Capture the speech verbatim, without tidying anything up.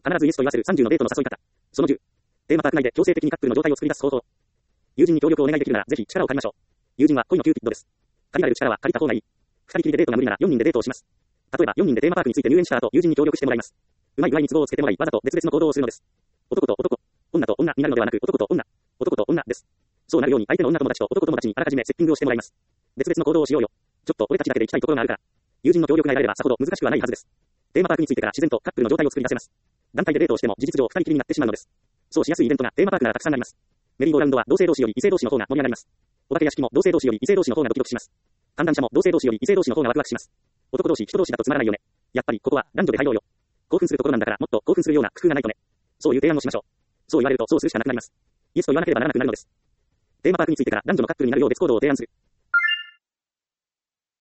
必ずイエスと言わせるさんじゅうのデートの誘い方。そのじゅう。テーマパーク内で強制的にカップルの状態を作り出す方法。友人に協力をお願いできるなら、ぜひ力を借りましょう。友人は恋のキューピッドです。借りられる力は借りた方がいい。二人きりでデートが無理ならよにんでデートをします。例えばよにんでテーマパークについて入園した後、友人に協力してもらいます。うまい具合に都合をつけてもらい、わざと別々の行動をするのです。男と男、女と女になるのではなく、男と女、男と女です。そうなるように相手の女友達と男友達にあらかじめセッティングをしてもらいます。別々の行動をしようよ。ちょっと俺たちだけで行きたいところがあるから。友人の協力が得られればさほど難しくはないはずです。テーマパークについてから自然とカップルの状態を作り出せます。団体でデートをしても事実上二人きりになってしまうのです。そうしやすいイベントがテーマパークならたくさんあります。メリーゴーラウンドは同性同士より異性同士の方が盛り上がります。お化け屋敷も同性同士より異性同士の方がドキドキします。観覧車も同性同士より異性同士の方がワクワクします。男同士人同士だとつまらないよね。やっぱりここは男女で入ろうよ。興奮するところなんだからもっと興奮するような工夫がないとね。そういう提案をしましょう。そう言われるとそうするしかなくなります。イエスと言わなければならなくなるのです。テーマパークについてから男女のカップルになるよう別行動を提案する。